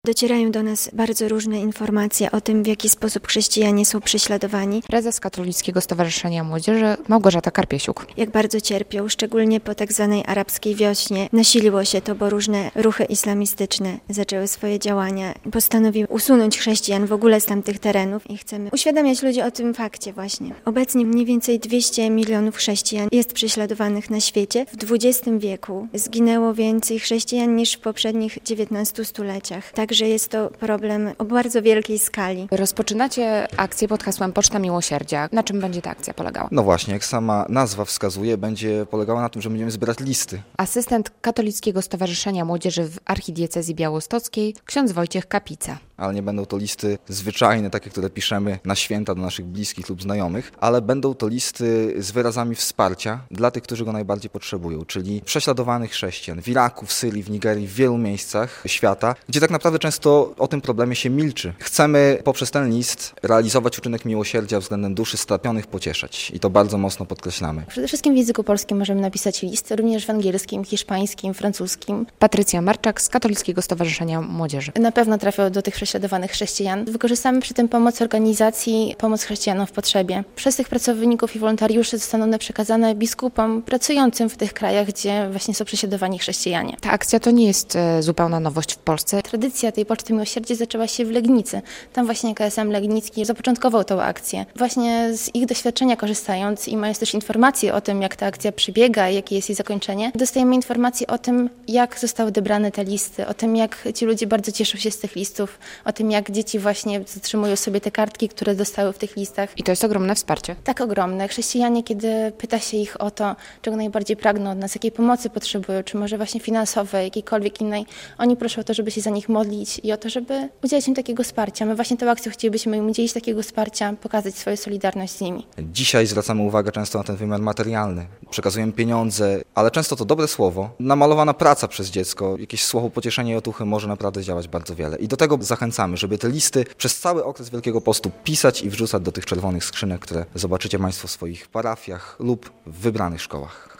Docierają do nas bardzo różne informacje o tym, w jaki sposób chrześcijanie są prześladowani. Prezes Katolickiego Stowarzyszenia Młodzieży Małgorzata Karpiesiuk. Jak bardzo cierpią, szczególnie po tak zwanej arabskiej wiośnie. Nasiliło się to, bo różne ruchy islamistyczne zaczęły swoje działania. Postanowiły usunąć chrześcijan w ogóle z tamtych terenów i chcemy uświadamiać ludzi o tym fakcie właśnie. Obecnie mniej więcej 200 milionów chrześcijan jest prześladowanych na świecie. W XX wieku zginęło więcej chrześcijan niż w poprzednich 19 stuleciach. Także jest to problem o bardzo wielkiej skali. Rozpoczynacie akcję pod hasłem Poczta Miłosierdzia. Na czym będzie ta akcja polegała? No właśnie, jak sama nazwa wskazuje, będzie polegała na tym, że będziemy zbierać listy. Asystent Katolickiego Stowarzyszenia Młodzieży w Archidiecezji Białostockiej, ksiądz Wojciech Kapica. Ale nie będą to listy zwyczajne, takie, które piszemy na święta do naszych bliskich lub znajomych, ale będą to listy z wyrazami wsparcia dla tych, którzy go najbardziej potrzebują, czyli prześladowanych chrześcijan w Iraku, w Syrii, w Nigerii, w wielu miejscach świata, gdzie tak naprawdę często o tym problemie się milczy. Chcemy poprzez ten list realizować uczynek miłosierdzia względem duszy strapionych, pocieszać i to bardzo mocno podkreślamy. Przede wszystkim w języku polskim możemy napisać list, również w angielskim, hiszpańskim, francuskim. Patrycja Marczak z Katolickiego Stowarzyszenia Młodzieży. Na pewno trafią do tych prześladowanych chrześcijan. Wykorzystamy przy tym pomoc organizacji Pomoc Chrześcijanom w Potrzebie. Przez tych pracowników i wolontariuszy zostaną one przekazane biskupom pracującym w tych krajach, gdzie właśnie są prześladowani chrześcijanie. Ta akcja to nie jest zupełna nowość w Polsce. Tradycja tej Poczty Miłosierdzia zaczęła się w Legnicy. Tam właśnie KSM Legnicki zapoczątkował tę akcję. Właśnie z ich doświadczenia korzystając i mając też informacje o tym, jak ta akcja przebiega, jakie jest jej zakończenie, dostajemy informacje o tym, jak zostały odebrane te listy, o tym, jak ci ludzie bardzo cieszą się z tych listów, o tym, jak dzieci właśnie zatrzymują sobie te kartki, które dostały w tych listach. I to jest ogromne wsparcie. Tak ogromne. Chrześcijanie, kiedy pyta się ich o to, czego najbardziej pragną od nas, jakiej pomocy potrzebują, czy może właśnie finansowej, jakiejkolwiek innej, oni proszą o to, żeby się za nich modlić i o to, żeby udzielić im takiego wsparcia. My właśnie tą akcją chcielibyśmy im udzielić takiego wsparcia, pokazać swoją solidarność z nimi. Dzisiaj zwracamy uwagę często na ten wymiar materialny. Przekazujemy pieniądze, ale często to dobre słowo, namalowana praca przez dziecko, jakieś słowo pocieszenia i otuchy może naprawdę działać bardzo wiele. I do tego zachęcamy, żeby te listy przez cały okres Wielkiego Postu pisać i wrzucać do tych czerwonych skrzynek, które zobaczycie Państwo w swoich parafiach lub w wybranych szkołach.